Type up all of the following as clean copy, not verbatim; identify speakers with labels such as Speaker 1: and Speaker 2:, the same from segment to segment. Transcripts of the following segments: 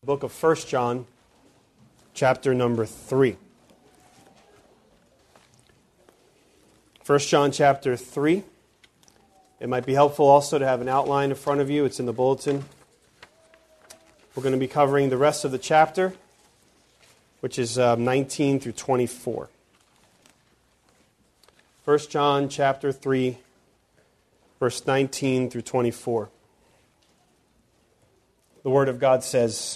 Speaker 1: Book of 1 John, chapter number 3. 1 John chapter 3. It might be helpful also to have an outline in front of you. It's in the bulletin. We're going to be covering the rest of the chapter, which is 19 through 24. 1 John chapter 3, verse 19 through 24. The Word of God says,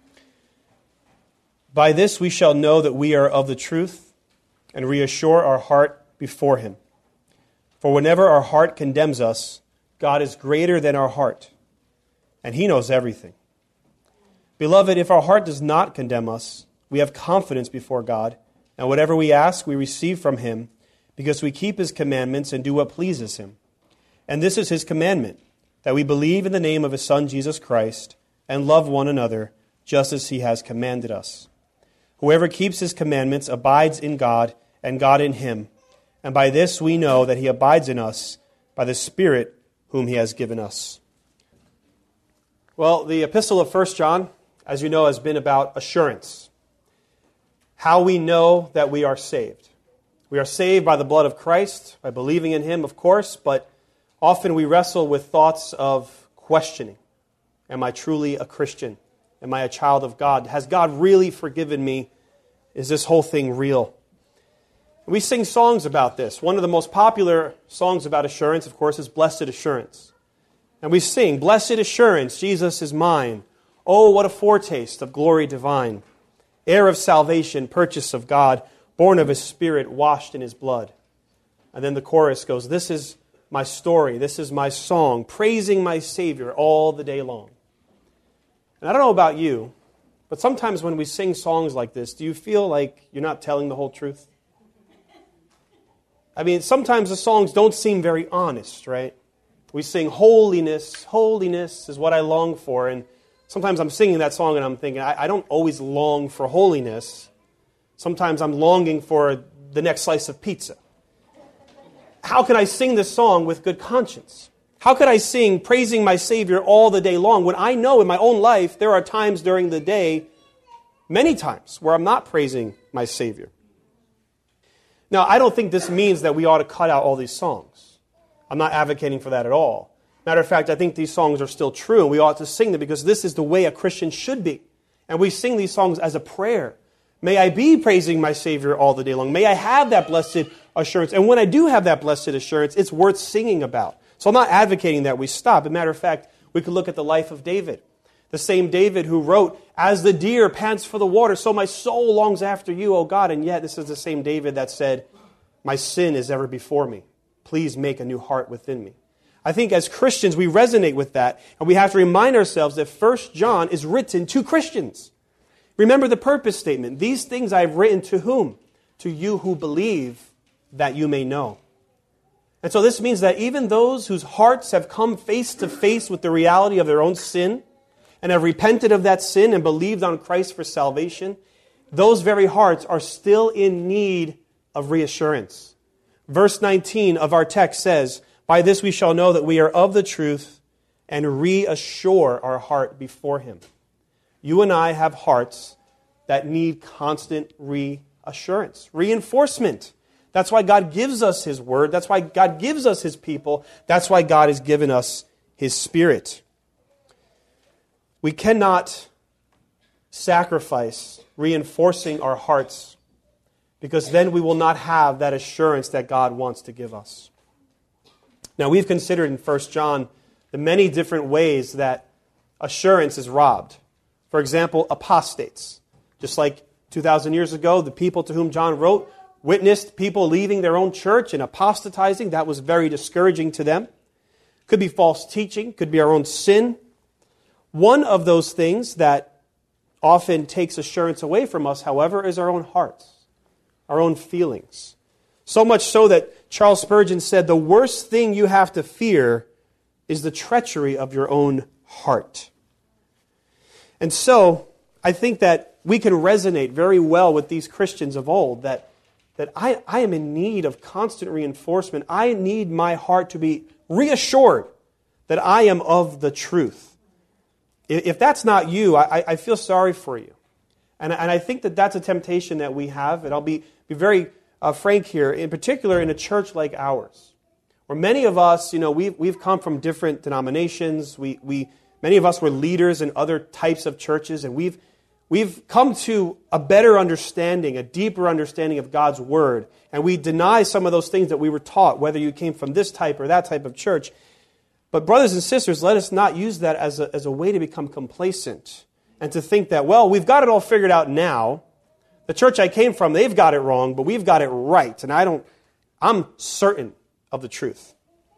Speaker 1: "By this we shall know that we are of the truth, and reassure our heart before Him. For whenever our heart condemns us, God is greater than our heart, and He knows everything. Beloved, if our heart does not condemn us, we have confidence before God, and whatever we ask we receive from Him, because we keep His commandments and do what pleases Him. And this is His commandment, that we believe in the name of His Son Jesus Christ, and love one another, just as He has commanded us. Whoever keeps His commandments abides in God, and God in him. And by this we know that He abides in us, by the Spirit whom He has given us." Well, the epistle of 1 John, as you know, has been about assurance. How we know that we are saved. We are saved by the blood of Christ, by believing in Him, of course, but often we wrestle with thoughts of questioning. Am I truly a Christian? Am I a child of God? Has God really forgiven me? Is this whole thing real? We sing songs about this. One of the most popular songs about assurance, of course, is Blessed Assurance. And we sing, "Blessed assurance, Jesus is mine. Oh, what a foretaste of glory divine. Heir of salvation, purchase of God, born of His Spirit, washed in His blood." And then the chorus goes, "This is my story, this is my song, praising my Savior all the day long." And I don't know about you, but sometimes when we sing songs like this, do you feel like you're not telling the whole truth? I mean, sometimes the songs don't seem very honest, right? We sing, "Holiness, holiness is what I long for." And sometimes I'm singing that song and I'm thinking, I don't always long for holiness. Sometimes I'm longing for the next slice of pizza. How can I sing this song with good conscience? How could I sing praising my Savior all the day long when I know in my own life there are times during the day, many times, where I'm not praising my Savior? Now, I don't think this means that we ought to cut out all these songs. I'm not advocating for that at all. Matter of fact, I think these songs are still true, and we ought to sing them because this is the way a Christian should be. And we sing these songs as a prayer. May I be praising my Savior all the day long. May I have that blessed assurance. And when I do have that blessed assurance, it's worth singing about. So I'm not advocating that we stop. As a matter of fact, we could look at the life of David. The same David who wrote, "As the deer pants for the water, so my soul longs after you, O God." And yet this is the same David that said, "My sin is ever before me. Please make a new heart within me." I think as Christians we resonate with that, and we have to remind ourselves that 1 John is written to Christians. Remember the purpose statement. "These things I have written to whom? To you who believe, that you may know." And so this means that even those whose hearts have come face to face with the reality of their own sin and have repented of that sin and believed on Christ for salvation, those very hearts are still in need of reassurance. Verse 19 of our text says, "By this we shall know that we are of the truth and reassure our heart before Him." You and I have hearts that need constant reassurance, reinforcement. That's why God gives us His Word. That's why God gives us His people. That's why God has given us His Spirit. We cannot sacrifice reinforcing our hearts because then we will not have that assurance that God wants to give us. Now, we've considered in 1 John the many different ways that assurance is robbed. For example, apostates. Just like 2,000 years ago, the people to whom John wrote witnessed people leaving their own church and apostatizing. That was very discouraging to them. Could be false teaching, could be our own sin. One of those things that often takes assurance away from us, however, is our own hearts, our own feelings. So much so that Charles Spurgeon said, "The worst thing you have to fear is the treachery of your own heart." And so, I think that we can resonate very well with these Christians of old, that I am in need of constant reinforcement. I need my heart to be reassured that I am of the truth. If that's not you, I feel sorry for you. And I think that that's a temptation that we have, and I'll be very frank here, in particular in a church like ours, where many of us, we've come from different denominations. Many of us were leaders in other types of churches, and we've come to a better understanding, a deeper understanding of God's Word, and we deny some of those things that we were taught, whether you came from this type or that type of church. But brothers and sisters, let us not use that as a way to become complacent and to think that, well, we've got it all figured out now. The church I came from, they've got it wrong, but we've got it right, and I'm certain of the truth.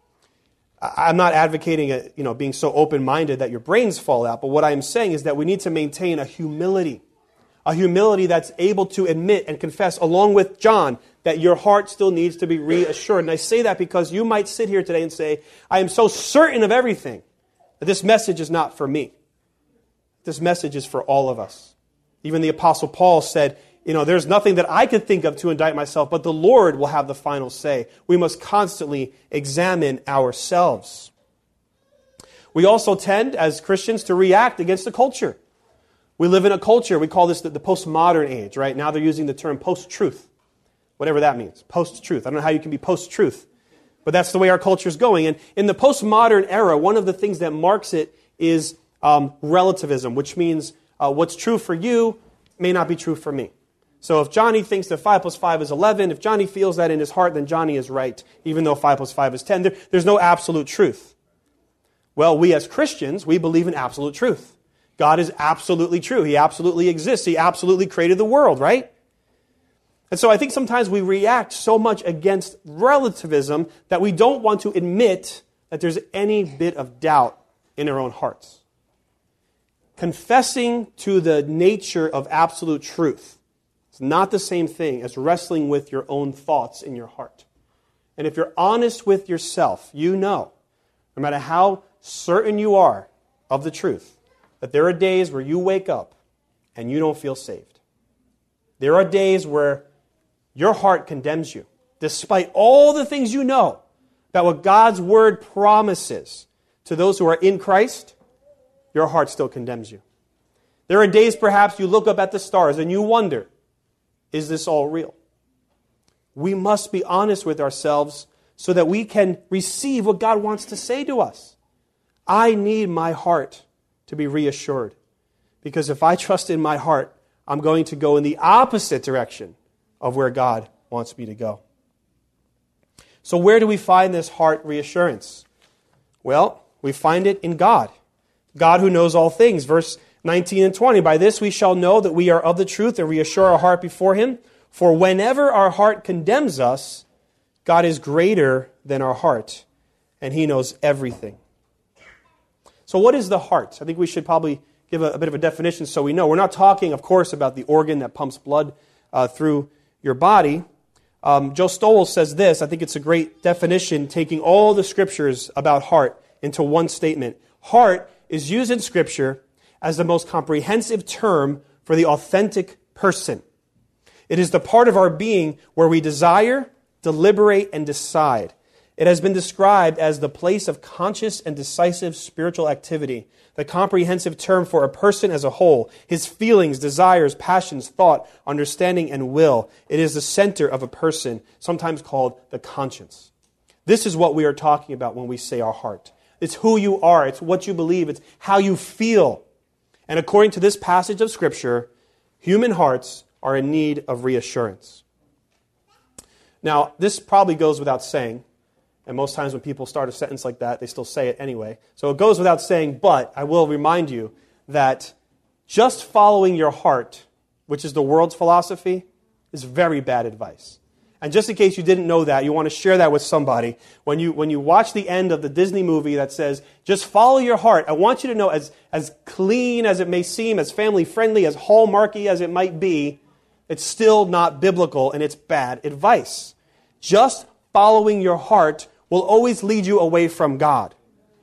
Speaker 1: I'm not advocating being so open-minded that your brains fall out, but what I'm saying is that we need to maintain a humility that's able to admit and confess, along with John, that your heart still needs to be reassured. And I say that because you might sit here today and say, I am so certain of everything that this message is not for me. This message is for all of us. Even the Apostle Paul said, there's nothing that I could think of to indict myself, but the Lord will have the final say. We must constantly examine ourselves. We also tend, as Christians, to react against the culture. We live in a culture, we call this the postmodern age, right? Now they're using the term post-truth, whatever that means, post-truth. I don't know how you can be post-truth, but that's the way our culture is going. And in the postmodern era, one of the things that marks it is relativism, which means what's true for you may not be true for me. So if Johnny thinks that 5 plus 5 is 11, if Johnny feels that in his heart, then Johnny is right, even though 5 plus 5 is 10. There's no absolute truth. Well, we as Christians, we believe in absolute truth. God is absolutely true. He absolutely exists. He absolutely created the world, right? And so I think sometimes we react so much against relativism that we don't want to admit that there's any bit of doubt in our own hearts. Confessing to the nature of absolute truth is not the same thing as wrestling with your own thoughts in your heart. And if you're honest with yourself, you know, no matter how certain you are of the truth, that there are days where you wake up and you don't feel saved. There are days where your heart condemns you, despite all the things you know about what God's Word promises to those who are in Christ. Your heart still condemns you. There are days perhaps you look up at the stars and you wonder, is this all real? We must be honest with ourselves so that we can receive what God wants to say to us. I need my heart to be reassured. Because if I trust in my heart, I'm going to go in the opposite direction of where God wants me to go. So where do we find this heart reassurance? Well, we find it in God. God who knows all things. Verse 19 and 20, by this we shall know that we are of the truth and reassure our heart before Him. For whenever our heart condemns us, God is greater than our heart, and He knows everything. So what is the heart? I think we should probably give a bit of a definition so we know. We're not talking, of course, about the organ that pumps blood through your body. Joe Stowell says this. I think it's a great definition, taking all the scriptures about heart into one statement. Heart is used in Scripture as the most comprehensive term for the authentic person. It is the part of our being where we desire, deliberate, and decide. It has been described as the place of conscious and decisive spiritual activity, the comprehensive term for a person as a whole, his feelings, desires, passions, thought, understanding, and will. It is the center of a person, sometimes called the conscience. This is what we are talking about when we say our heart. It's who you are. It's what you believe. It's how you feel. And according to this passage of Scripture, human hearts are in need of reassurance. Now, this probably goes without saying. And most times when people start a sentence like that, they still say it anyway. So it goes without saying, but I will remind you that just following your heart, which is the world's philosophy, is very bad advice. And just in case you didn't know that, you want to share that with somebody. When you watch the end of the Disney movie that says, just follow your heart, I want you to know, as clean as it may seem, as family-friendly, as hallmarky as it might be, it's still not biblical and it's bad advice. Just following your heart will always lead you away from God.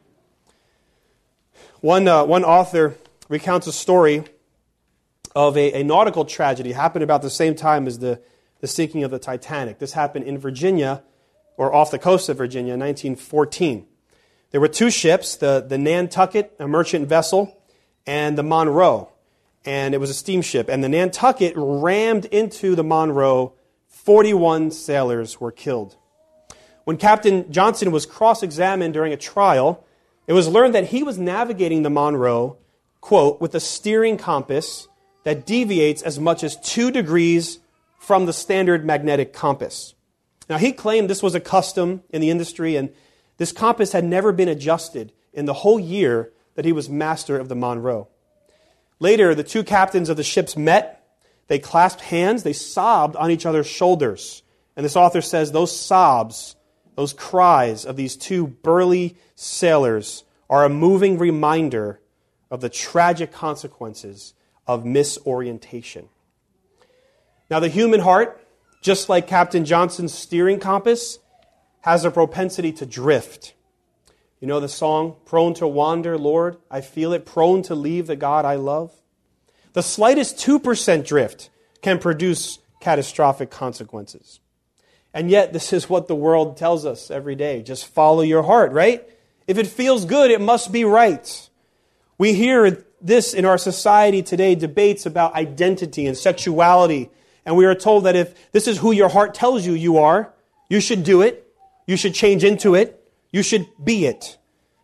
Speaker 1: One author recounts a story of a nautical tragedy. It happened about the same time as the sinking of the Titanic. This happened in Virginia, or off the coast of Virginia, in 1914. There were two ships, the Nantucket, a merchant vessel, and the Monroe. And it was a steamship. And the Nantucket rammed into the Monroe. 41 sailors were killed. When Captain Johnson was cross-examined during a trial, it was learned that he was navigating the Monroe, quote, with a steering compass that deviates as much as 2 degrees from the standard magnetic compass. Now, he claimed this was a custom in the industry, and this compass had never been adjusted in the whole year that he was master of the Monroe. Later, the 2 captains of the ships met. They clasped hands. They sobbed on each other's shoulders. And this author says those sobs, those cries of these 2 burly sailors are a moving reminder of the tragic consequences of misorientation. Now, the human heart, just like Captain Johnson's steering compass, has a propensity to drift. You know the song, "Prone to wander, Lord, I feel it, prone to leave the God I love"? The slightest 2% drift can produce catastrophic consequences. And yet, this is what the world tells us every day. Just follow your heart, right? If it feels good, it must be right. We hear this in our society today, debates about identity and sexuality. And we are told that if this is who your heart tells you you are, you should do it. You should change into it. You should be it.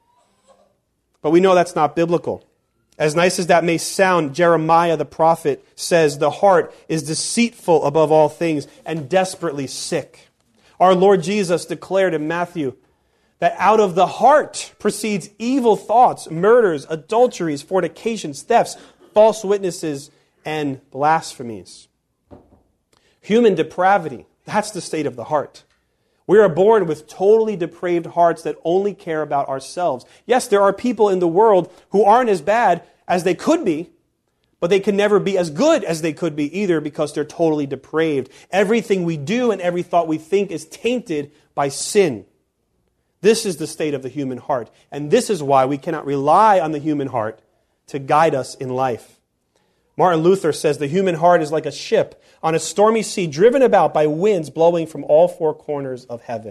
Speaker 1: But we know that's not biblical. As nice as that may sound, Jeremiah the prophet says the heart is deceitful above all things and desperately sick. Our Lord Jesus declared in Matthew that out of the heart proceeds evil thoughts, murders, adulteries, fornications, thefts, false witnesses, and blasphemies. Human depravity, that's the state of the heart. We are born with totally depraved hearts that only care about ourselves. Yes, there are people in the world who aren't as bad as they could be, but they can never be as good as they could be either because they're totally depraved. Everything we do and every thought we think is tainted by sin. This is the state of the human heart, and this is why we cannot rely on the human heart to guide us in life. Martin Luther says the human heart is like a ship on a stormy sea driven about by winds blowing from all 4 corners of heaven.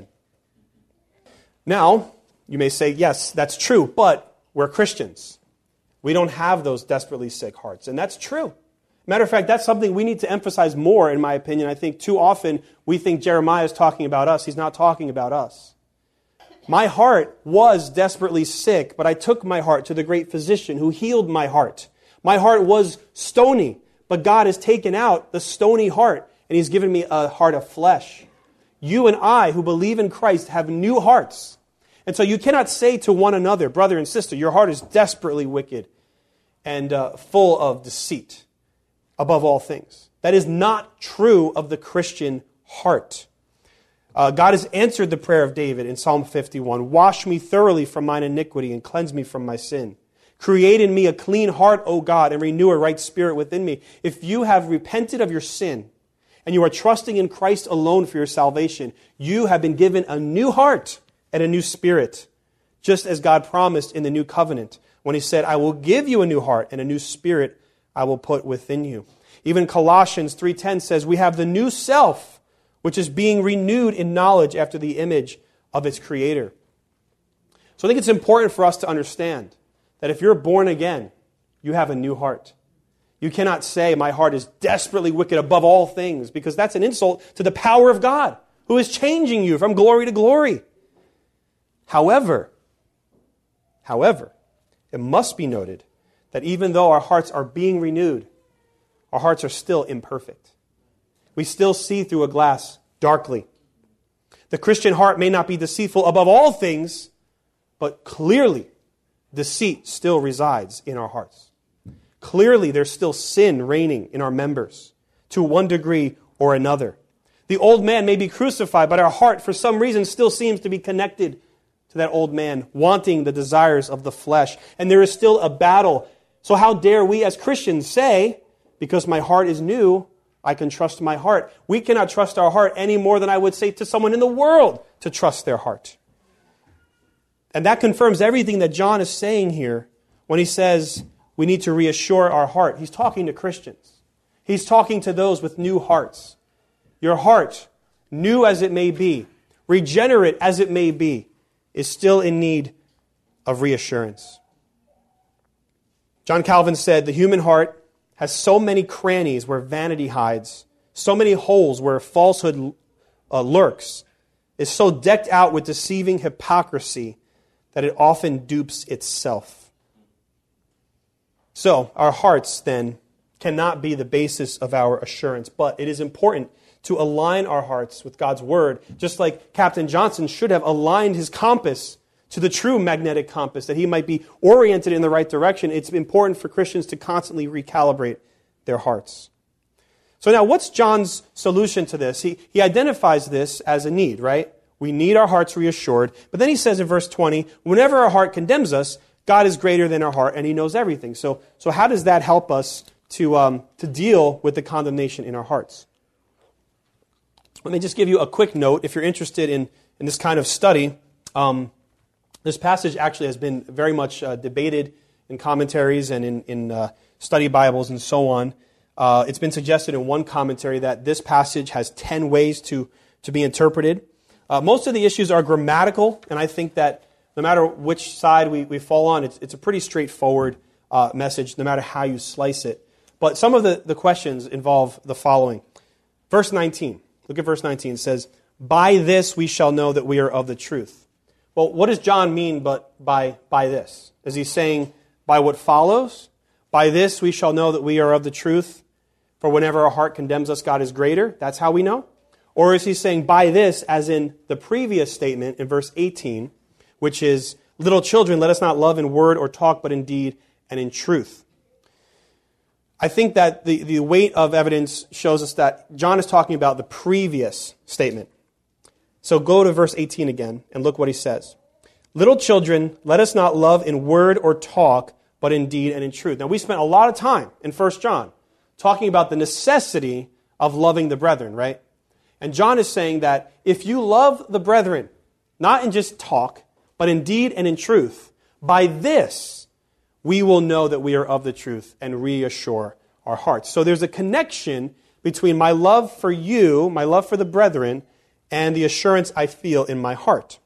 Speaker 1: Now, you may say, yes, that's true, but we're Christians. We don't have those desperately sick hearts, and that's true. Matter of fact, that's something we need to emphasize more, in my opinion. I think too often we think Jeremiah is talking about us. He's not talking about us. My heart was desperately sick, but I took my heart to the great physician who healed my heart. My heart was stony, but God has taken out the stony heart, and He's given me a heart of flesh. You and I, who believe in Christ, have new hearts. And so you cannot say to one another, brother and sister, your heart is desperately wicked and full of deceit above all things. That is not true of the Christian heart. God has answered the prayer of David in Psalm 51. Wash me thoroughly from mine iniquity and cleanse me from my sin. Create in me a clean heart, O God, and renew a right spirit within me. If you have repented of your sin and you are trusting in Christ alone for your salvation, you have been given a new heart and a new spirit, just as God promised in the new covenant when He said, I will give you a new heart and a new spirit I will put within you. Even Colossians 3:10 says, we have the new self, which is being renewed in knowledge after the image of its Creator. So I think it's important for us to understand that if you're born again, you have a new heart. You cannot say, my heart is desperately wicked above all things, because that's an insult to the power of God, who is changing you from glory to glory. However, it must be noted that even though our hearts are being renewed, our hearts are still imperfect. We still see through a glass darkly. The Christian heart may not be deceitful above all things, but clearly deceit still resides in our hearts. Clearly there's still sin reigning in our members to one degree or another. The old man may be crucified, but our heart for some reason still seems to be connected to that old man, wanting the desires of the flesh. And there is still a battle. So how dare we as Christians say, because my heart is new, I can trust my heart. We cannot trust our heart any more than I would say to someone in the world to trust their heart. And that confirms everything that John is saying here when he says we need to reassure our heart. He's talking to Christians. He's talking to those with new hearts. Your heart, new as it may be, regenerate as it may be, is still in need of reassurance. John Calvin said, "The human heart has so many crannies where vanity hides, so many holes where falsehood lurks, is so decked out with deceiving hypocrisy that it often dupes itself." So, our hearts, then, cannot be the basis of our assurance, but it is important to align our hearts with God's Word, just like Captain Johnson should have aligned his compass to the true magnetic compass, that he might be oriented in the right direction. It's important for Christians to constantly recalibrate their hearts. So now, what's John's solution to this? He identifies this as a need, right? We need our hearts reassured. But then he says in verse 20, whenever our heart condemns us, God is greater than our heart, and He knows everything. So how does that help us to deal with the condemnation in our hearts? Let me just give you a quick note. If you're interested in this kind of study, this passage actually has been very much debated in commentaries and in study Bibles and so on. It's been suggested in one commentary that this passage has 10 ways to be interpreted. Most of the issues are grammatical, and I think that no matter which side we fall on, it's a pretty straightforward message, no matter how you slice it. But some of the questions involve the following. Verse 19. Look at verse 19. It says, "By this we shall know that we are of the truth." Well, what does John mean by this? Is he saying by what follows? By this we shall know that we are of the truth, for whenever our heart condemns us, God is greater. That's how we know. Or is he saying by this, as in the previous statement in verse 18, which is, "Little children, let us not love in word or talk, but in deed and in truth." I think that the weight of evidence shows us that John is talking about the previous statement. So go to verse 18 again and look what he says. "Little children, let us not love in word or talk, but in deed and in truth." Now, we spent a lot of time in 1 John talking about the necessity of loving the brethren, right? And John is saying that if you love the brethren, not in just talk, but in deed and in truth, by this we will know that we are of the truth and reassure our hearts. So there's a connection between my love for you, my love for the brethren, and the assurance I feel in my heart.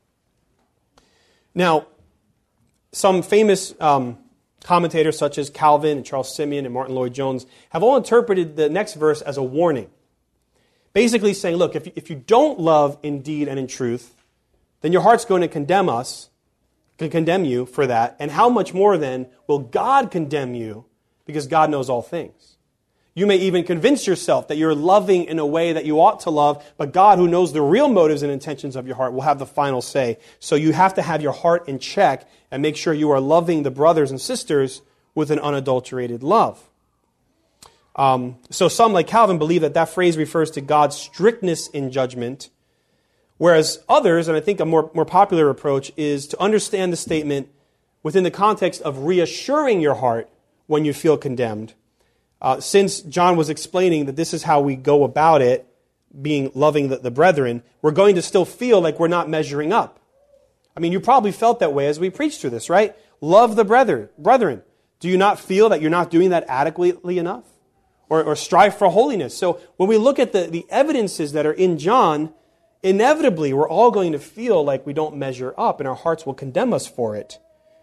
Speaker 1: Now, some famous commentators such as Calvin and Charles Simeon and Martin Lloyd-Jones have all interpreted the next verse as a warning. Basically saying, look, if you don't love in deed and in truth, then your heart's going to condemn you for that. And how much more then will God condemn you, because God knows all things. You may even convince yourself that you're loving in a way that you ought to love, but God, who knows the real motives and intentions of your heart, will have the final say. So you have to have your heart in check and make sure you are loving the brothers and sisters with an unadulterated love. So some, like Calvin, believe that phrase refers to God's strictness in judgment, whereas others, and I think a more popular approach, is to understand the statement within the context of reassuring your heart when you feel condemned. Since John was explaining that this is how we go about it, being loving the brethren, we're going to still feel like we're not measuring up. I mean, you probably felt that way as we preached through this, right? Love the brethren. Do you not feel that you're not doing that adequately enough? Or strive for holiness? So when we look at the evidences that are in John, inevitably we're all going to feel like we don't measure up, and our hearts will condemn us for it.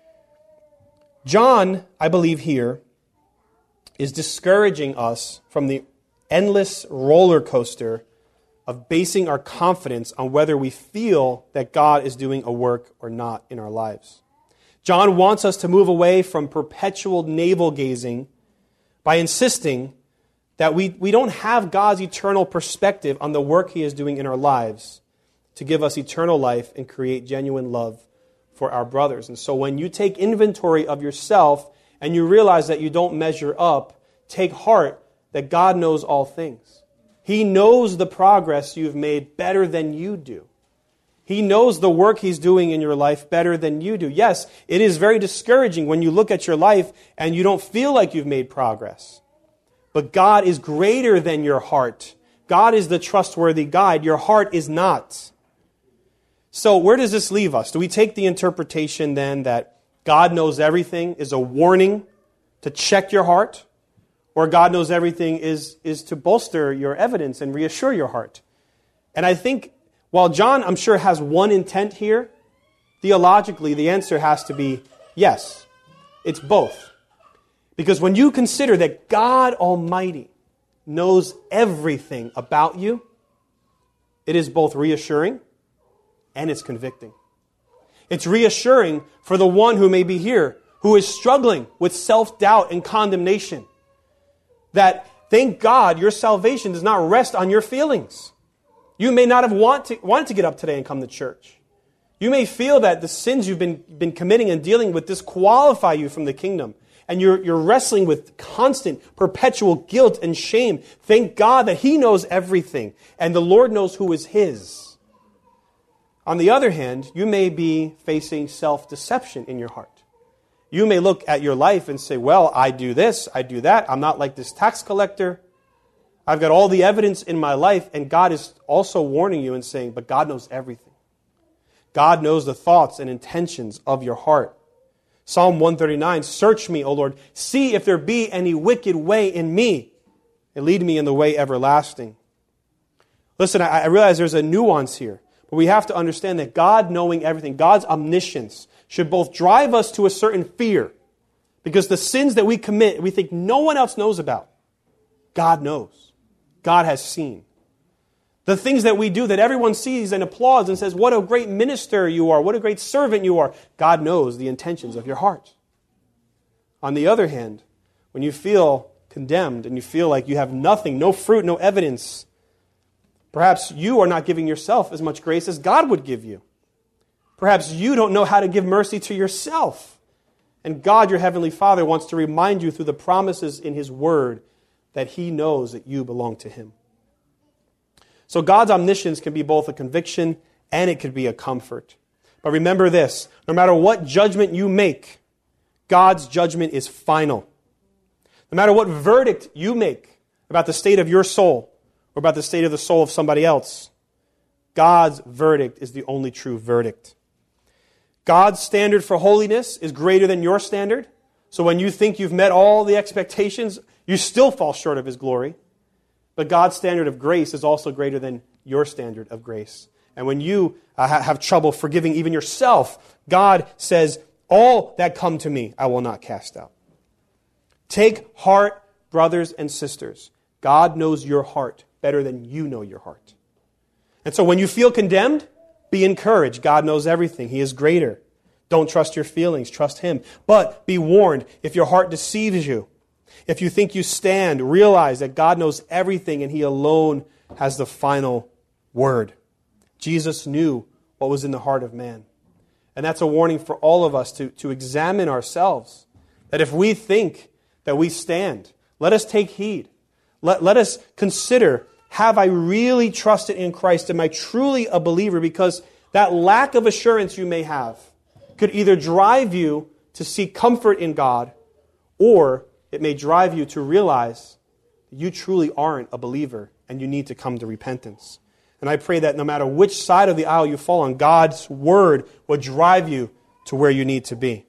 Speaker 1: John, I believe here, is discouraging us from the endless roller coaster of basing our confidence on whether we feel that God is doing a work or not in our lives. John wants us to move away from perpetual navel-gazing by insisting that we don't have God's eternal perspective on the work He is doing in our lives to give us eternal life and create genuine love for our brothers. And so when you take inventory of yourself and you realize that you don't measure up, take heart that God knows all things. He knows the progress you've made better than you do. He knows the work He's doing in your life better than you do. Yes, it is very discouraging when you look at your life and you don't feel like you've made progress. But God is greater than your heart. God is the trustworthy guide. Your heart is not. So where does this leave us? Do we take the interpretation then that God knows everything is a warning to check your heart? Or God knows everything is to bolster your evidence and reassure your heart? And I think while John, I'm sure, has one intent here, theologically the answer has to be yes. It's both. Because when you consider that God Almighty knows everything about you, it is both reassuring and it's convicting. It's reassuring for the one who may be here, who is struggling with self-doubt and condemnation, that thank God your salvation does not rest on your feelings. You may not have wanted to get up today and come to church. You may feel that the sins you've been committing and dealing with disqualify you from the kingdom. And you're wrestling with constant, perpetual guilt and shame. Thank God that He knows everything. And the Lord knows who is His. On the other hand, you may be facing self-deception in your heart. You may look at your life and say, well, I do this, I do that. I'm not like this tax collector. I've got all the evidence in my life. And God is also warning you and saying, but God knows everything. God knows the thoughts and intentions of your heart. Psalm 139, search me, O Lord. See if there be any wicked way in me, and lead me in the way everlasting. Listen, I realize there's a nuance here, but we have to understand that God knowing everything, God's omniscience, should both drive us to a certain fear, because the sins that we commit, we think no one else knows about. God knows. God has seen. The things that we do that everyone sees and applauds and says, what a great minister you are, what a great servant you are. God knows the intentions of your heart. On the other hand, when you feel condemned and you feel like you have nothing, no fruit, no evidence, perhaps you are not giving yourself as much grace as God would give you. Perhaps you don't know how to give mercy to yourself. And God, your Heavenly Father, wants to remind you through the promises in His Word that He knows that you belong to Him. So God's omniscience can be both a conviction and it could be a comfort. But remember this, no matter what judgment you make, God's judgment is final. No matter what verdict you make about the state of your soul or about the state of the soul of somebody else, God's verdict is the only true verdict. God's standard for holiness is greater than your standard. So when you think you've met all the expectations, you still fall short of His glory. But God's standard of grace is also greater than your standard of grace. And when you have trouble forgiving even yourself, God says, all that come to me, I will not cast out. Take heart, brothers and sisters. God knows your heart better than you know your heart. And so when you feel condemned, be encouraged. God knows everything. He is greater. Don't trust your feelings. Trust Him. But be warned, if your heart deceives you, if you think you stand, realize that God knows everything and He alone has the final word. Jesus knew what was in the heart of man. And that's a warning for all of us to examine ourselves. That if we think that we stand, let us take heed. Let us consider, have I really trusted in Christ? Am I truly a believer? Because that lack of assurance you may have could either drive you to seek comfort in God, or it may drive you to realize that you truly aren't a believer and you need to come to repentance. And I pray that no matter which side of the aisle you fall on, God's Word will drive you to where you need to be.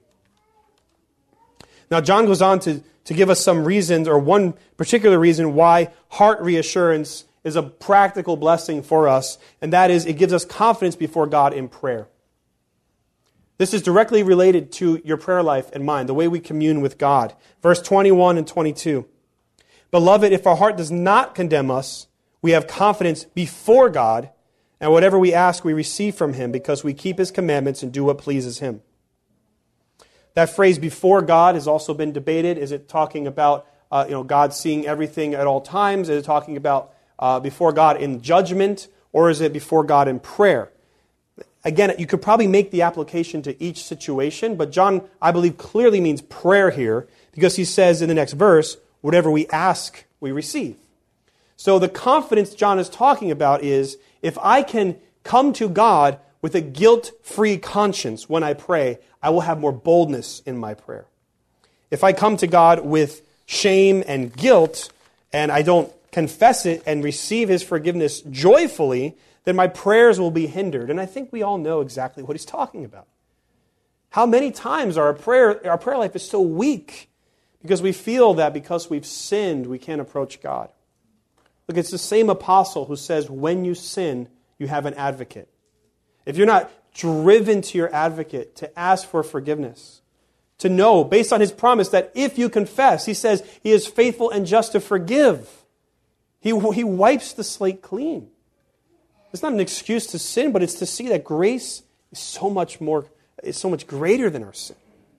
Speaker 1: Now, John goes on to give us some reasons, or one particular reason why heart reassurance is a practical blessing for us, and that is it gives us confidence before God in prayer. This is directly related to your prayer life and mine, the way we commune with God. Verse 21 and 22. Beloved, if our heart does not condemn us, we have confidence before God, and whatever we ask we receive from Him, because we keep His commandments and do what pleases Him. That phrase, before God, has also been debated. Is it talking about God seeing everything at all times? Is it talking about before God in judgment? Or is it before God in prayer? Again, you could probably make the application to each situation, but John, I believe, clearly means prayer here, because he says in the next verse, whatever we ask, we receive. So the confidence John is talking about is, if I can come to God with a guilt-free conscience when I pray, I will have more boldness in my prayer. If I come to God with shame and guilt, and I don't confess it and receive His forgiveness joyfully, then my prayers will be hindered. And I think we all know exactly what he's talking about. How many times our prayer life is so weak because we feel that because we've sinned, we can't approach God. Look, it's the same apostle who says, when you sin, you have an advocate. If you're not driven to your advocate to ask for forgiveness, to know, based on his promise, that if you confess, he says he is faithful and just to forgive. He wipes the slate clean. It's not an excuse to sin, but it's to see that grace is so much greater than our sin.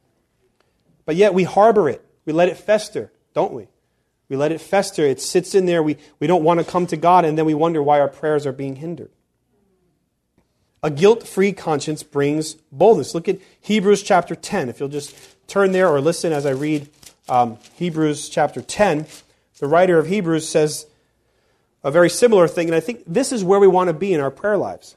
Speaker 1: But yet we harbor it. We let it fester, don't we? We let it fester. It sits in there. We don't want to come to God, and then we wonder why our prayers are being hindered. A guilt-free conscience brings boldness. Look at Hebrews chapter 10. If you'll just turn there or listen as I read Hebrews chapter 10, the writer of Hebrews says a very similar thing, and I think this is where we want to be in our prayer lives.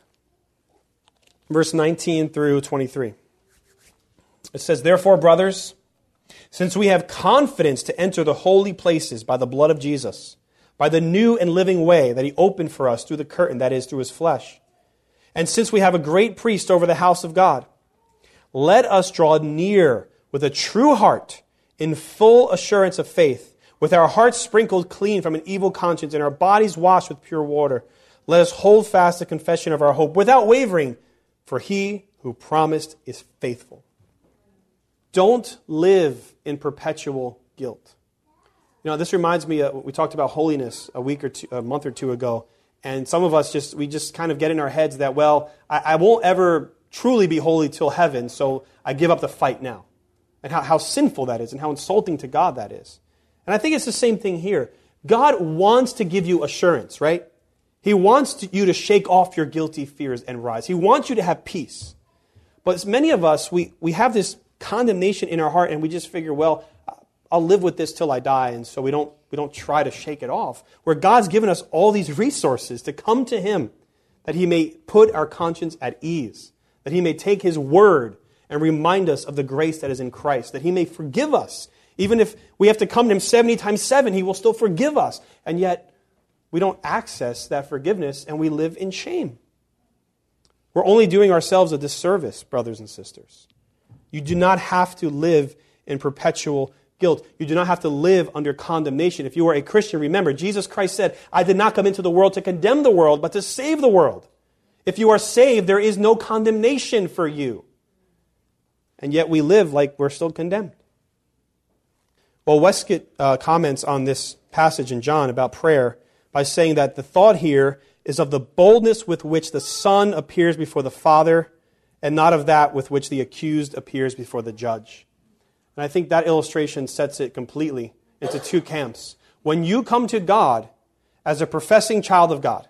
Speaker 1: Verse 19 through 23. It says, "Therefore, brothers, since we have confidence to enter the holy places by the blood of Jesus, by the new and living way that he opened for us through the curtain, that is, through his flesh, and since we have a great priest over the house of God, let us draw near with a true heart in full assurance of faith, with our hearts sprinkled clean from an evil conscience and our bodies washed with pure water. Let us hold fast the confession of our hope without wavering, for he who promised is faithful." Don't live in perpetual guilt. You know, this reminds me, we talked about holiness a month or two ago, and some of us we just kind of get in our heads that, well, I won't ever truly be holy till heaven, so I give up the fight now. And how sinful that is and how insulting to God that is. And I think it's the same thing here. God wants to give you assurance, right? He wants you to shake off your guilty fears and rise. He wants you to have peace. But many of us, we have this condemnation in our heart, and we just figure, well, I'll live with this till I die, and so we don't try to shake it off. Where God's given us all these resources to come to him, that he may put our conscience at ease, that he may take his word and remind us of the grace that is in Christ, that he may forgive us. Even if we have to come to him 70 times 7, he will still forgive us. And yet, we don't access that forgiveness, and we live in shame. We're only doing ourselves a disservice, brothers and sisters. You do not have to live in perpetual guilt. You do not have to live under condemnation. If you are a Christian, remember, Jesus Christ said, "I did not come into the world to condemn the world, but to save the world." If you are saved, there is no condemnation for you. And yet we live like we're still condemned. Well, Westcott comments on this passage in John about prayer by saying that the thought here is of the boldness with which the Son appears before the Father, and not of that with which the accused appears before the judge. And I think that illustration sets it completely into two camps. When you come to God as a professing child of God,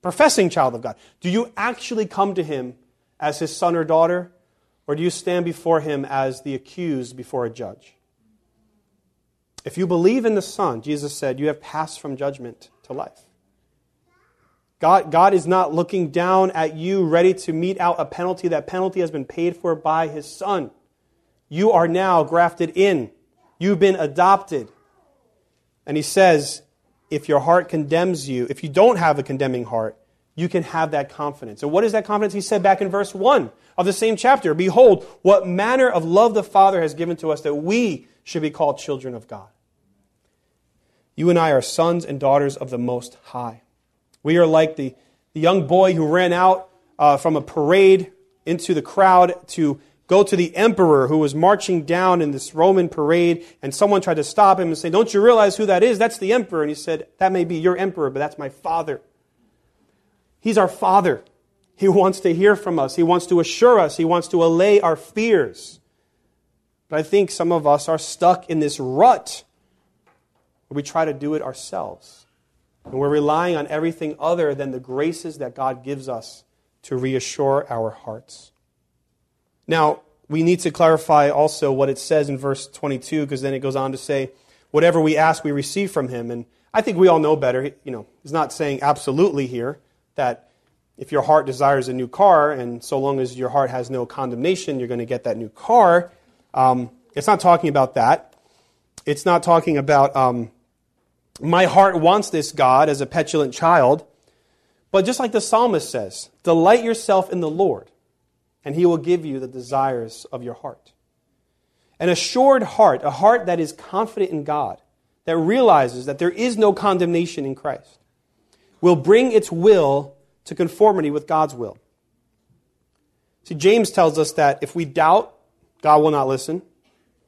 Speaker 1: do you actually come to him as his son or daughter, or do you stand before him as the accused before a judge? If you believe in the Son, Jesus said, you have passed from judgment to life. God is not looking down at you ready to mete out a penalty. That penalty has been paid for by his Son. You are now grafted in. You've been adopted. And he says, if your heart condemns you, if you don't have a condemning heart, you can have that confidence. And what is that confidence? He said back in verse 1 of the same chapter, "Behold, what manner of love the Father has given to us, that we should be called children of God." You and I are sons and daughters of the Most High. We are like the young boy who ran out from a parade into the crowd to go to the emperor who was marching down in this Roman parade, and someone tried to stop him and say, "Don't you realize who that is? That's the emperor." And he said, "That may be your emperor, but that's my Father." He's our Father. He wants to hear from us. He wants to assure us. He wants to allay our fears. But I think some of us are stuck in this rut where we try to do it ourselves. And we're relying on everything other than the graces that God gives us to reassure our hearts. Now, we need to clarify also what it says in verse 22, because then it goes on to say, whatever we ask, we receive from him. And I think we all know better. He's not saying absolutely here that if your heart desires a new car, and so long as your heart has no condemnation, you're going to get that new car. It's not talking about that. It's not talking about my heart wants this, God, as a petulant child. But just like the psalmist says, delight yourself in the Lord, and he will give you the desires of your heart. An assured heart, a heart that is confident in God, that realizes that there is no condemnation in Christ, will bring its will to conformity with God's will. See, James tells us that if we doubt, God will not listen.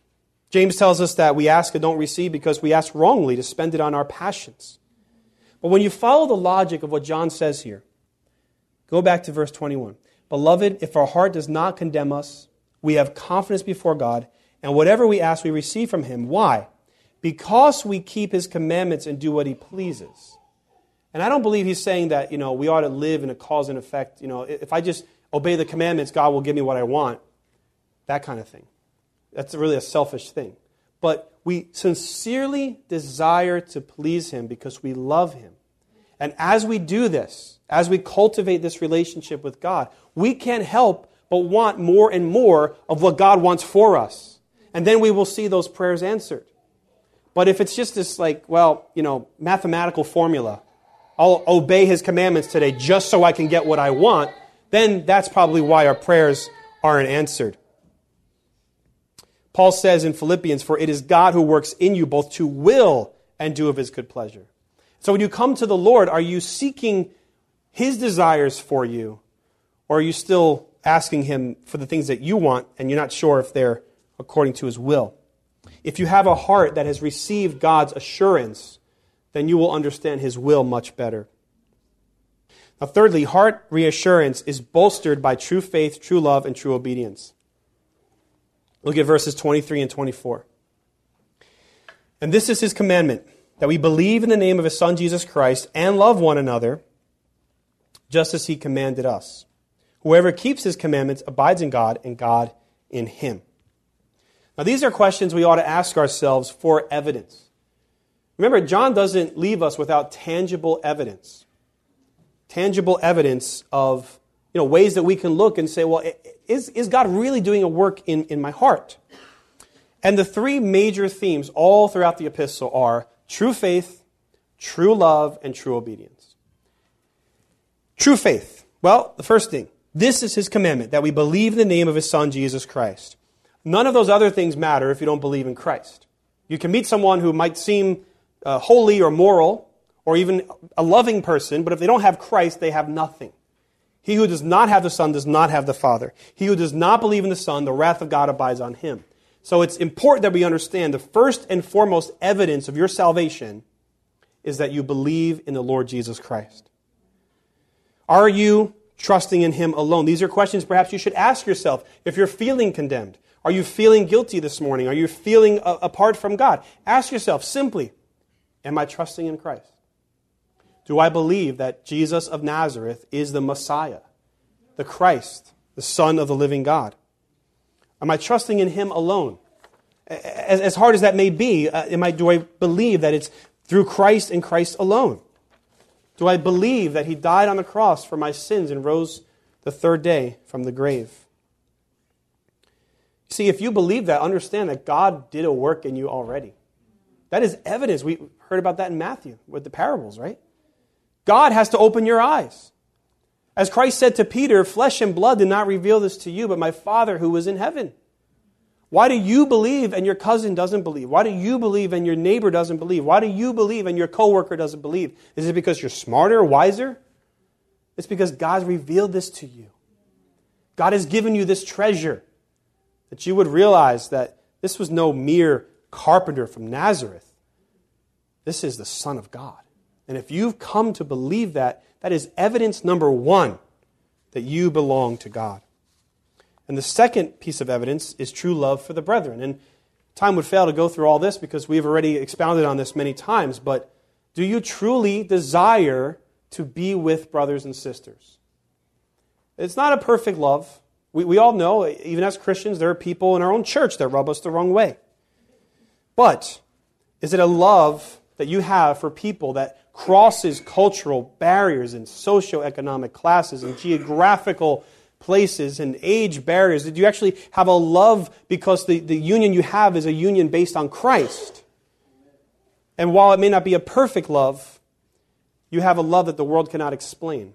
Speaker 1: James tells us that we ask and don't receive because we ask wrongly to spend it on our passions. But when you follow the logic of what John says here, go back to verse 21. Beloved, if our heart does not condemn us, we have confidence before God, and whatever we ask, we receive from Him. Why? Because we keep His commandments and do what He pleases. And I don't believe he's saying that, we ought to live in a cause and effect. If I just obey the commandments, God will give me what I want. That kind of thing. That's really a selfish thing. But we sincerely desire to please Him because we love Him. And as we do this, as we cultivate this relationship with God, we can't help but want more and more of what God wants for us. And then we will see those prayers answered. But if it's just this mathematical formula, I'll obey His commandments today just so I can get what I want, then that's probably why our prayers aren't answered. Paul says in Philippians, for it is God who works in you both to will and do of His good pleasure. So when you come to the Lord, are you seeking His desires for you, or are you still asking Him for the things that you want and you're not sure if they're according to His will? If you have a heart that has received God's assurance, then you will understand His will much better. Now, thirdly, heart reassurance is bolstered by true faith, true love, and true obedience. Look at verses 23 and 24. And this is His commandment, that we believe in the name of His Son, Jesus Christ, and love one another, just as He commanded us. Whoever keeps His commandments abides in God, and God in him. Now, these are questions we ought to ask ourselves for evidence. Remember, John doesn't leave us without tangible evidence. Tangible evidence of ways that we can look and say, well, is God really doing a work in my heart? And the three major themes all throughout the epistle are true faith, true love, and true obedience. True faith. Well, the first thing, this is His commandment, that we believe in the name of His Son, Jesus Christ. None of those other things matter if you don't believe in Christ. You can meet someone who might seem holy or moral, or even a loving person, but if they don't have Christ, they have nothing. He who does not have the Son does not have the Father. He who does not believe in the Son, the wrath of God abides on him. So it's important that we understand the first and foremost evidence of your salvation is that you believe in the Lord Jesus Christ. Are you trusting in Him alone? These are questions perhaps you should ask yourself if you're feeling condemned. Are you feeling guilty this morning? Are you feeling apart from God? Ask yourself simply, am I trusting in Christ? Do I believe that Jesus of Nazareth is the Messiah, the Christ, the Son of the living God? Am I trusting in Him alone? As hard as that may be, do I believe that it's through Christ and Christ alone? Do I believe that He died on the cross for my sins and rose the third day from the grave? See, if you believe that, understand that God did a work in you already. That is evidence. We heard about that in Matthew with the parables, right? God has to open your eyes. As Christ said to Peter, flesh and blood did not reveal this to you, but my Father who was in heaven. Why do you believe and your cousin doesn't believe? Why do you believe and your neighbor doesn't believe? Why do you believe and your coworker doesn't believe? Is it because you're smarter, wiser? It's because God's revealed this to you. God has given you this treasure, that you would realize that this was no mere carpenter from Nazareth. This is the Son of God. And if you've come to believe that, that is evidence number one that you belong to God. And the second piece of evidence is true love for the brethren. And time would fail to go through all this because we've already expounded on this many times. But do you truly desire to be with brothers and sisters? It's not a perfect love. We all know, even as Christians, there are people in our own church that rub us the wrong way. But is it a love that you have for people that crosses cultural barriers and socioeconomic classes and geographical places and age barriers? Did you actually have a love because the union you have is a union based on Christ? And while it may not be a perfect love, you have a love that the world cannot explain.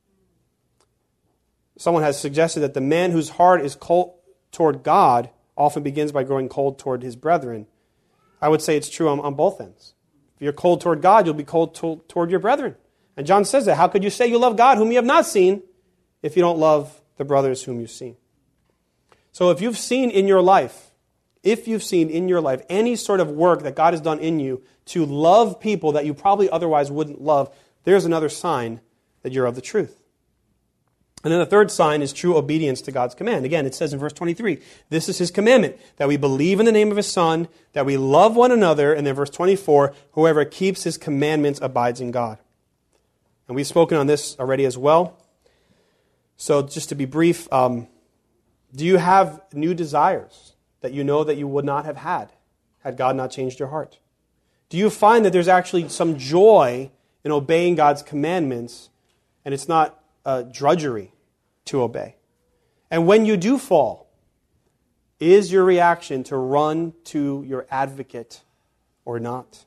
Speaker 1: Someone has suggested that the man whose heart is cold toward God often begins by growing cold toward his brethren. I would say it's true on both ends. If you're cold toward God, you'll be cold toward your brethren. And John says that. How could you say you love God whom you have not seen if you don't love the brothers whom you've seen? So if you've seen in your life if you've seen in your life any sort of work that God has done in you to love people that you probably otherwise wouldn't love, there's another sign that you're of the truth. And then the third sign is true obedience to God's command. Again, it says in verse 23, this is His commandment, that we believe in the name of His Son, that we love one another, and then verse 24, whoever keeps His commandments abides in God. And we've spoken on this already as well. So just to be brief, do you have new desires that you know that you would not have had God not changed your heart? Do you find that there's actually some joy in obeying God's commandments, and it's not drudgery to obey? And when you do fall, is your reaction to run to your advocate or not?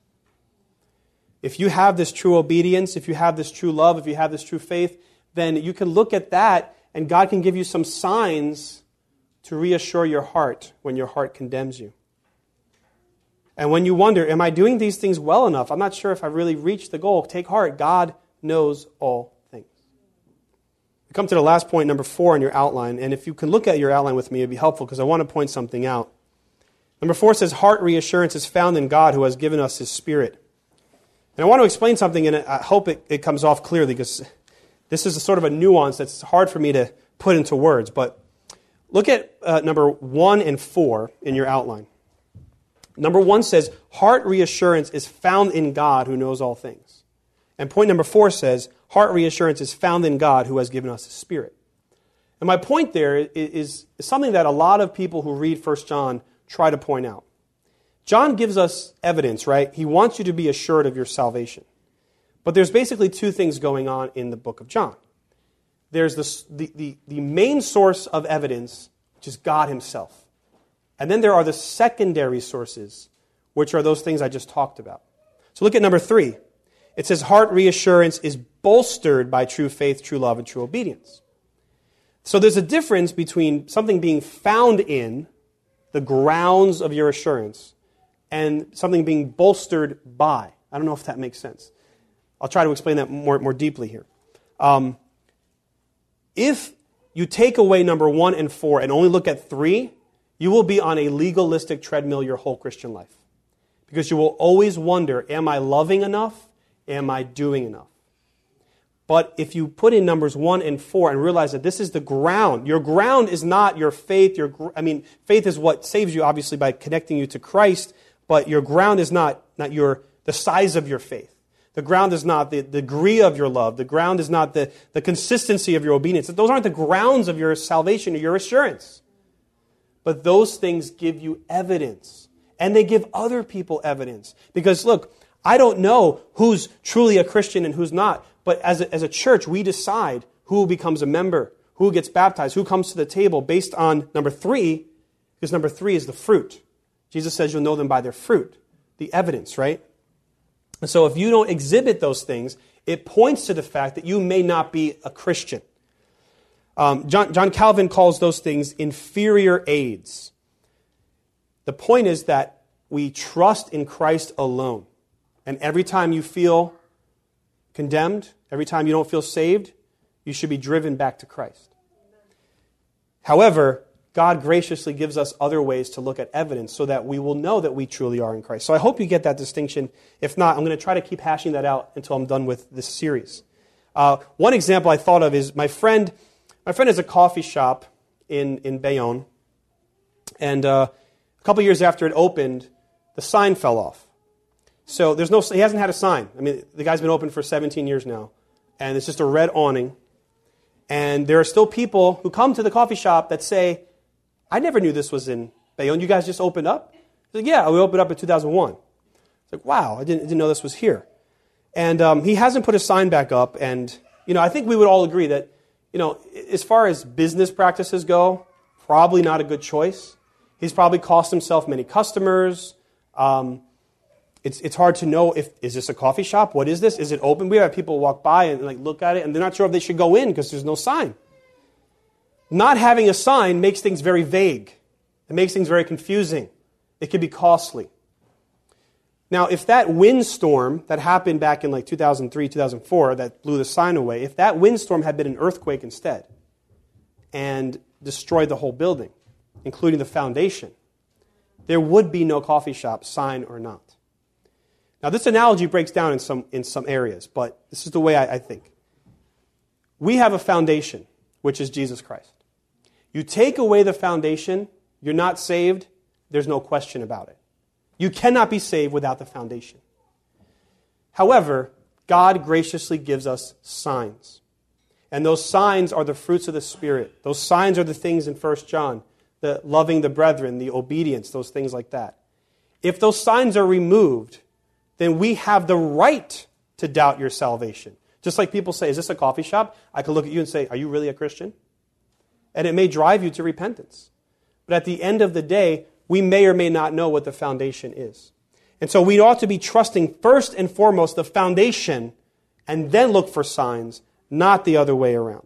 Speaker 1: If you have this true obedience, if you have this true love, if you have this true faith, then you can look at that and God can give you some signs to reassure your heart when your heart condemns you. And when you wonder, am I doing these things well enough? I'm not sure if I really reached the goal. Take heart. God knows all things. We come to the last point, number 4 in your outline. And if you can look at your outline with me, it'd be helpful because I want to point something out. Number 4 says, heart reassurance is found in God who has given us His Spirit. And I want to explain something, and I hope it comes off clearly because this is a sort of a nuance that's hard for me to put into words. But look at number 1 and 4 in your outline. Number 1 says, heart reassurance is found in God who knows all things. And point number 4 says, heart reassurance is found in God who has given us His Spirit. And my point there is something that a lot of people who read 1 John try to point out. John gives us evidence, right? He wants you to be assured of your salvation. But there's basically 2 things going on in the book of John. There's the main source of evidence, which is God Himself. And then there are the secondary sources, which are those things I just talked about. So look at number 3. It says heart reassurance is bolstered by true faith, true love, and true obedience. So there's a difference between something being found in the grounds of your assurance and something being bolstered by. I don't know if that makes sense. I'll try to explain that more deeply here. If you take away number 1 and 4 and only look at 3, you will be on a legalistic treadmill your whole Christian life. Because you will always wonder, am I loving enough? Am I doing enough? But if you put in numbers 1 and 4 and realize that this is the ground, your ground is not your faith. Faith is what saves you, obviously, by connecting you to Christ. But your ground is not the size of your faith. The ground is not the degree of your love. The ground is not the consistency of your obedience. Those aren't the grounds of your salvation or your assurance. But those things give you evidence. And they give other people evidence. Because look, I don't know who's truly a Christian and who's not. But as a church, we decide who becomes a member, who gets baptized, who comes to the table based on number 3, because number 3 is the fruit. Jesus says you'll know them by their fruit, the evidence, right? And so if you don't exhibit those things, it points to the fact that you may not be a Christian. John Calvin calls those things inferior aids. The point is that we trust in Christ alone. And every time you feel condemned, every time you don't feel saved, you should be driven back to Christ. However, God graciously gives us other ways to look at evidence so that we will know that we truly are in Christ. So I hope you get that distinction. If not, I'm going to try to keep hashing that out until I'm done with this series. One example I thought of is my friend has a coffee shop in Bayonne. And a couple years after it opened, the sign fell off. So he hasn't had a sign. I mean, the guy's been open for 17 years now. And it's just a red awning. And there are still people who come to the coffee shop that say, I never knew this was in Bayonne. You guys just opened up? He's like, yeah, we opened up in 2001. It's like, wow, I didn't know this was here. And he hasn't put a sign back up. And, I think we would all agree that, as far as business practices go, probably not a good choice. He's probably cost himself many customers. It's hard to know is this a coffee shop? What is this? Is it open? We have people walk by and look at it, and they're not sure if they should go in because there's no sign. Not having a sign makes things very vague. It makes things very confusing. It can be costly. Now, if that windstorm that happened back in 2003, 2004, that blew the sign away, if that windstorm had been an earthquake instead and destroyed the whole building, including the foundation, there would be no coffee shop, sign or not. Now, this analogy breaks down in some areas, but this is the way I think. We have a foundation, which is Jesus Christ. You take away the foundation, you're not saved, there's no question about it. You cannot be saved without the foundation. However, God graciously gives us signs. And those signs are the fruits of the Spirit. Those signs are the things in 1 John, the loving the brethren, the obedience, those things like that. If those signs are removed, then we have the right to doubt your salvation. Just like people say, is this a coffee shop? I could look at you and say, are you really a Christian? And it may drive you to repentance. But at the end of the day, we may or may not know what the foundation is. And so we ought to be trusting first and foremost the foundation and then look for signs, not the other way around.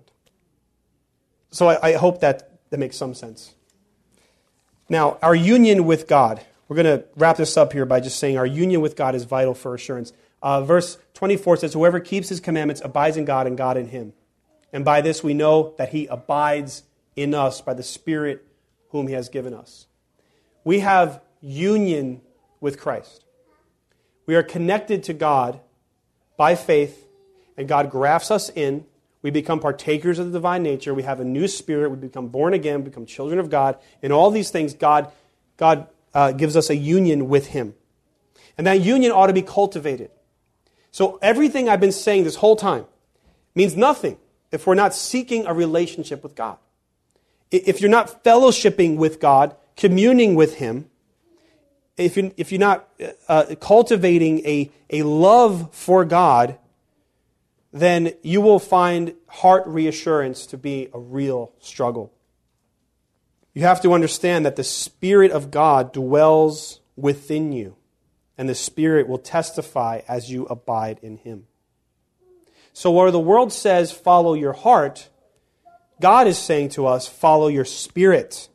Speaker 1: So I hope that makes some sense. Now, our union with God. We're going to wrap this up here by just saying our union with God is vital for assurance. Verse 24 says, whoever keeps his commandments abides in God and God in him. And by this we know that he abides in us by the Spirit whom he has given us. We have union with Christ. We are connected to God by faith, and God grafts us in. We become partakers of the divine nature. We have a new spirit. We become born again, become children of God. In all these things, God gives us a union with him. And that union ought to be cultivated. So everything I've been saying this whole time means nothing if we're not seeking a relationship with God. If you're not fellowshipping with God, communing with him, if you're not cultivating a love for God, then you will find heart reassurance to be a real struggle. You have to understand that the Spirit of God dwells within you, and the Spirit will testify as you abide in him. So where the world says, follow your heart, God is saying to us, follow your spirit.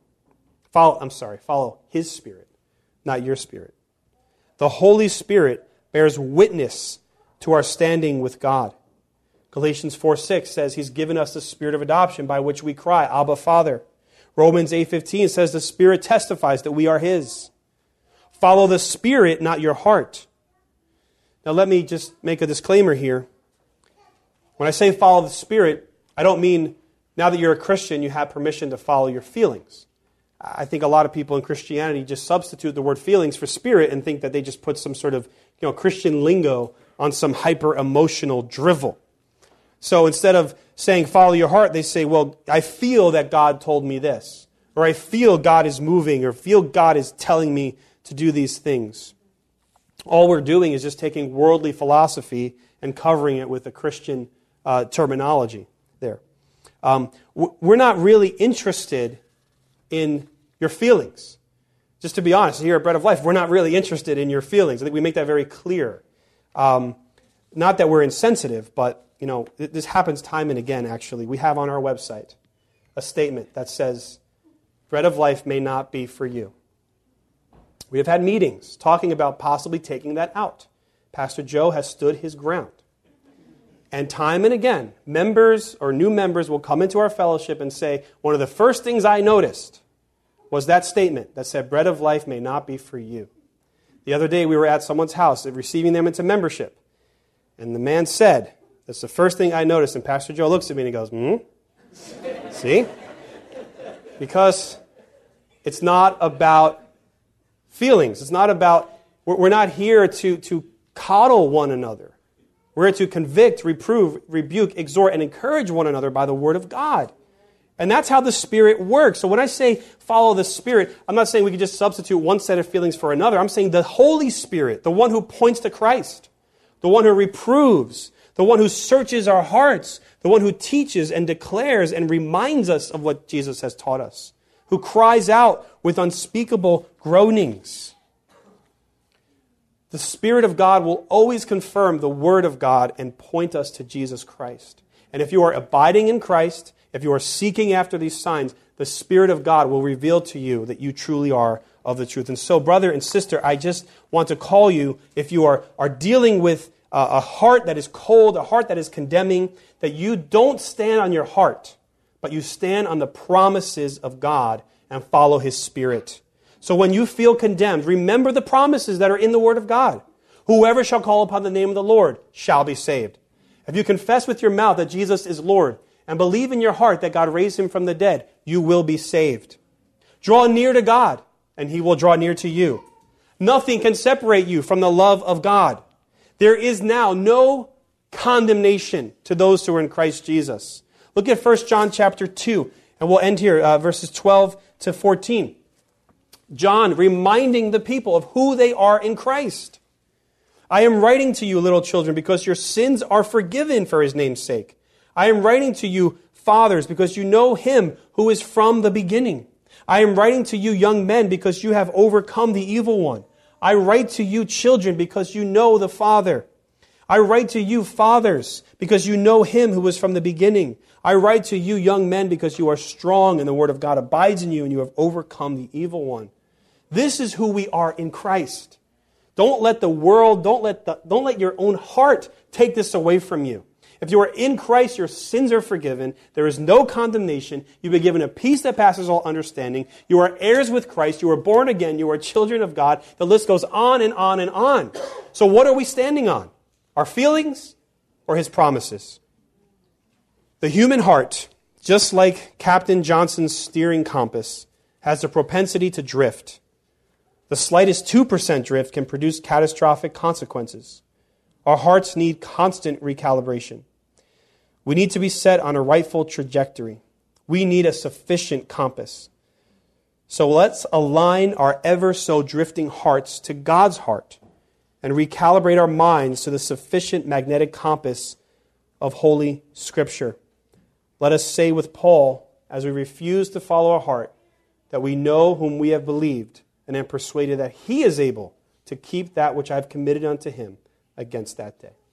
Speaker 1: Follow his Spirit, not your spirit. The Holy Spirit bears witness to our standing with God. Galatians 4:6 says he's given us the spirit of adoption by which we cry, Abba, Father. Romans 8:15 says the Spirit testifies that we are his. Follow the Spirit, not your heart. Now let me just make a disclaimer here. When I say follow the Spirit, I don't mean now that you're a Christian, you have permission to follow your feelings. I think a lot of people in Christianity just substitute the word feelings for spirit and think that they just put some sort of Christian lingo on some hyper-emotional drivel. So instead of saying follow your heart, they say, well, I feel that God told me this. Or I feel God is moving, or feel God is telling me to do these things. All we're doing is just taking worldly philosophy and covering it with a Christian terminology there. We're not really interested in your feelings. Just to be honest, here at Bread of Life, we're not really interested in your feelings. I think we make that very clear. Not that we're insensitive, but this happens time and again, actually. We have on our website a statement that says, Bread of Life may not be for you. We have had meetings talking about possibly taking that out. Pastor Joe has stood his ground. And time and again, members or new members will come into our fellowship and say, one of the first things I noticed was that statement that said, Bread of Life may not be for you. The other day we were at someone's house receiving them into membership. And the man said, that's the first thing I noticed. And Pastor Joe looks at me and he goes, See? Because it's not about feelings. It's not about, we're not here to coddle one another. We're to convict, reprove, rebuke, exhort, and encourage one another by the Word of God. And that's how the Spirit works. So when I say follow the Spirit, I'm not saying we can just substitute one set of feelings for another. I'm saying the Holy Spirit, the one who points to Christ, the one who reproves, the one who searches our hearts, the one who teaches and declares and reminds us of what Jesus has taught us, who cries out with unspeakable groanings. The Spirit of God will always confirm the Word of God and point us to Jesus Christ. And if you are abiding in Christ, if you are seeking after these signs, the Spirit of God will reveal to you that you truly are of the truth. And so, brother and sister, I just want to call you, if you are dealing with a heart that is cold, a heart that is condemning, that you don't stand on your heart, but you stand on the promises of God and follow His Spirit. So when you feel condemned, remember the promises that are in the Word of God. Whoever shall call upon the name of the Lord shall be saved. If you confess with your mouth that Jesus is Lord and believe in your heart that God raised him from the dead, you will be saved. Draw near to God, and he will draw near to you. Nothing can separate you from the love of God. There is now no condemnation to those who are in Christ Jesus. Look at 1 John chapter 2, and we'll end here, verses 12 to 14. John reminding the people of who they are in Christ. I am writing to you, little children, because your sins are forgiven for his name's sake. I am writing to you, fathers, because you know him who is from the beginning. I am writing to you, young men, because you have overcome the evil one. I write to you, children, because you know the Father. I write to you, fathers, because you know him who was from the beginning. I write to you, young men, because you are strong and the word of God abides in you and you have overcome the evil one. This is who we are in Christ. Don't let the world, don't let your own heart take this away from you. If you are in Christ, your sins are forgiven. There is no condemnation. You've been given a peace that passes all understanding. You are heirs with Christ. You are born again. You are children of God. The list goes on and on and on. So what are we standing on? Our feelings or his promises? The human heart, just like Captain Johnson's steering compass, has the propensity to drift. The slightest 2% drift can produce catastrophic consequences. Our hearts need constant recalibration. We need to be set on a rightful trajectory. We need a sufficient compass. So let's align our ever so drifting hearts to God's heart and recalibrate our minds to the sufficient magnetic compass of Holy Scripture. Let us say with Paul, as we refuse to follow our heart, that we know whom we have believed and am persuaded that he is able to keep that which I have committed unto him against that day.